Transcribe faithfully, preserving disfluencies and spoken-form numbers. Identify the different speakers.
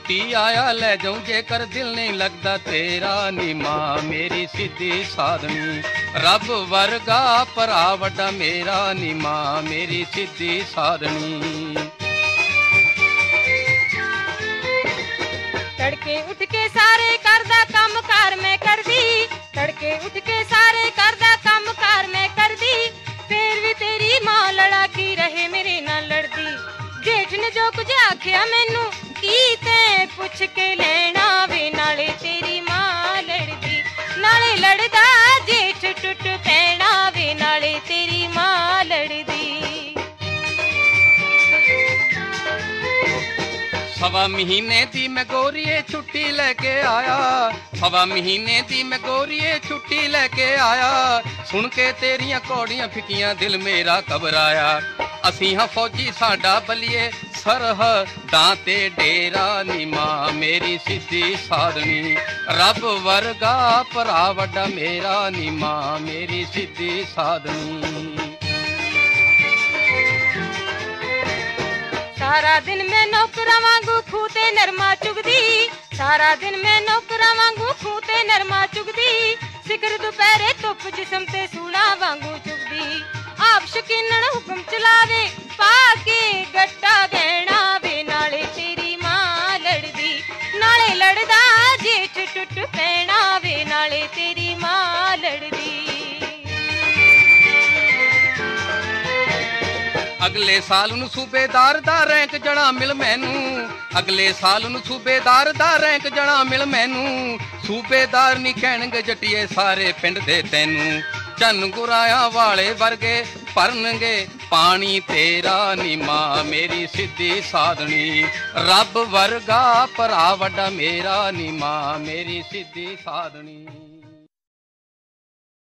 Speaker 1: छुट्टी आया ले जाऊं जेकर दिल नहीं लगता तेरा नी मां मेरी सीधी साधनी रब वर्गा भरा वड्डा मेरा नी मां मेरी सीधी साधनी।
Speaker 2: तड़के उठ के सारे करदा कम कार मैं कर दी, तड़के उठ के सारे करदा कम कार मैं कर दी, फिर भी तेरी मां लड़ा की रहे मेरे नाल लड़दी। जेठ ने जो कुछ आखिया मैनू की ते पुछ के लेना वे नाले तेरी मां लड़दी, नाले लड़दा जेठ टुट पैना वे नाले तेरी मां लड़दी।
Speaker 1: सवा महीने दी मैं गोरीए छुट्टी लेके आया, सवा महीने दी मैं गोरीए छुट्टी लेके आया, सुन के तेरियां कौड़ियां फिकियां दिल मेरा घबराया। असी हाँ फौजी साडा बलिए सरहदां ते डेरा नी मां मेरी सीधी साधनी रब वर्गा भरा वड्डा मेरा नी मां मेरी सीधी साधनी।
Speaker 2: सारा दिन मैं नौकरा वांगू खूते नरमा चुगदी, सारा दिन मैं नौकरा वांगू खूते नरमा चुगदी, सिकर दोपहरे धुप जिस्म ते सूला वांगू चुगदी। आप शकीनन हुक्म चलावे पाके गट्टा गहना वे नाले तेरी मां लड़दी, नाले लड़दा जेठ टुट पैना वे नाले तेरी मां लड़दी।
Speaker 1: अगले साल नूं सूबेदार दा रैंक जड़ा मिल मैनू, अगले साल नूं सूबेदार दा रैंक जड़ा मिल मैनू, सूबेदार नी कहणगे जटिए सारे पिंड दे तैनू, चन्न गुराया वाले वर्गे भरनगे पानी तेरा नी मां मेरी सीधी साधनी रब वर्गा भरा वड्डा मेरा नी मां मेरी सीधी साधनी।